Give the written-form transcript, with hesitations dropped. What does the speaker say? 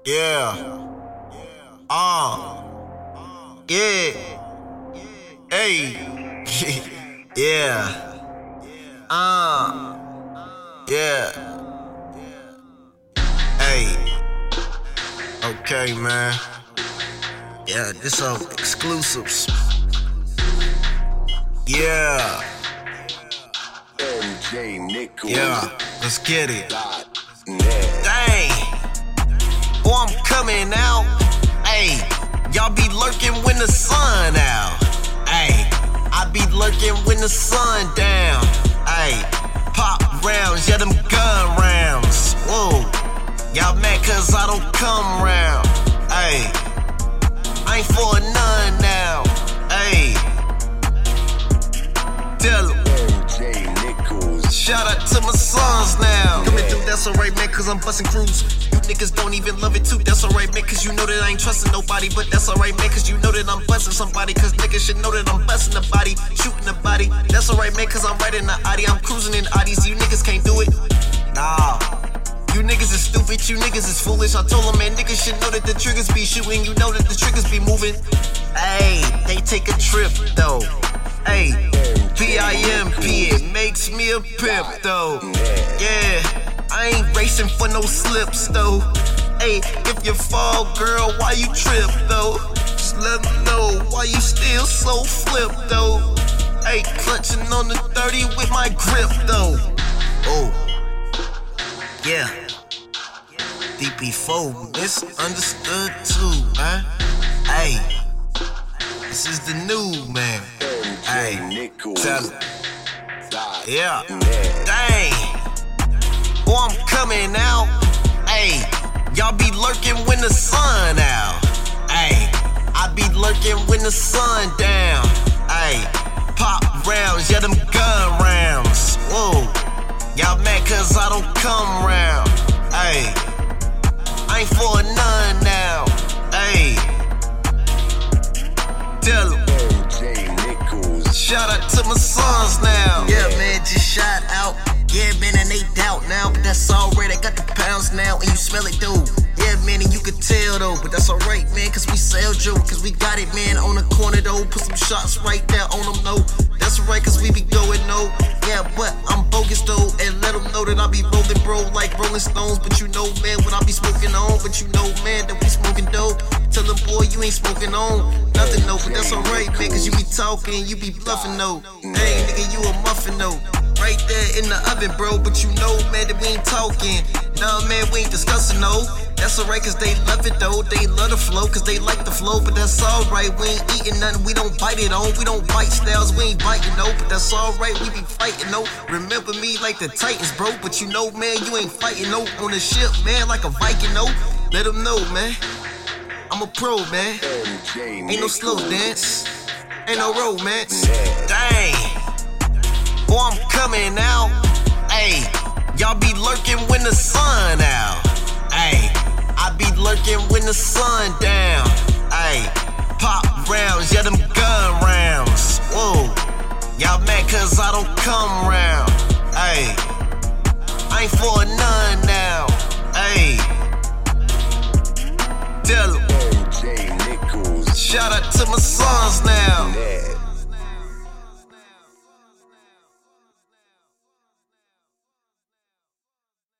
Yeah. Yeah. Hey. Yeah. Yeah. Hey. Okay, man. Yeah, this are exclusives. Yeah. MJ Nichols. Yeah. Let's get it. .net. Dang. Oh, I'm coming out. Hey. Y'all be lurking when the sun out. Hey. I be lurking when the sun down. Hey. Pop rounds, yeah, them gun rounds. Whoa. Y'all mad cause I don't come round. Hey. I ain't for none now. Hey. Tell 'em. MJ Nichols. Shout out to my sons now. Coming through, that's alright, man, cause I'm busting crews. You niggas don't even love it too, that's alright, man, cause you know that I ain't trusting nobody. But that's alright, man, cause you know that I'm busting somebody. Cause niggas should know that I'm busting the body, shooting the body. That's alright, man, cause I'm riding the Audi. I'm cruising in Audis, you niggas can't do it. Nah. You niggas is stupid, you niggas is foolish. I told them, man, niggas should know that the triggers be shooting. You know that the triggers be moving. Hey, they take a trip, though. Hey, PIMP, it makes me a pimp, though. Yeah, I ain't racing for no slips, though. Hey, if you fall, girl, why you trip, though? Just let me know why you still so flip, though. Hey, clutching on the 30 with my grip, though. Oh, yeah. DP4, misunderstood too, huh? Hey, this is the new man. Hey, Nichols. tell 'em. Yeah. .net. Dang. Oh, I'm coming out. Hey, y'all be lurking when the sun out. Hey, I be lurking when the sun down. Hey, pop rounds, yeah, them gun rounds. Whoa, y'all mad cause I don't come round. Hey, I ain't for none now. Hey, tell 'em. MJ Nichols. Shout out to my sons now. Yeah, man, just shout out. Yeah, man, and they doubt now, but that's alright. I got the pounds now, and you smell it, though. Yeah, man, and you can tell, though, but that's alright, man, cause we sell Joe, cause we got it, man, on the corner, though. Put some shots right there on them, no. That's alright, cause we be going, no. Yeah, but I'm bogus, though, and let them know that I be rolling, bro, like Rolling Stones. But you know, man, what I be smoking on, but you know, man, that we smoking dope. Tell them, boy, you ain't smoking on nothing, no, but that's alright, man, cause you be talking, you be bluffing, no. Hey, nigga, you a muffin, no. Right there in the oven, bro, but you know, man, that we ain't talking. Nah, man, we ain't discussing, no. That's alright, cause they love it, though. They love the flow, cause they like the flow, but that's alright. We ain't eating nothing, we don't bite it on. We don't bite styles, we ain't biting, no, but that's alright, we be fighting, no. Remember me like the Titans, bro, but you know, man, you ain't fighting, no. On the ship, man, like a Viking, no. Let them know, man. I'm a pro, man. MJ Ain't no slow Nichols. dance, ain't no romance. Dang. Oh, I'm coming out. Hey, y'all be lurking when the sun out. Hey, I be lurking when the sun down. Hey, pop rounds, yeah, them gun rounds. Whoa, y'all mad cause I don't come round. Hey, I ain't for none now. Hey, tell 'em. MJ Nichols. Shout out to my sons now. .net.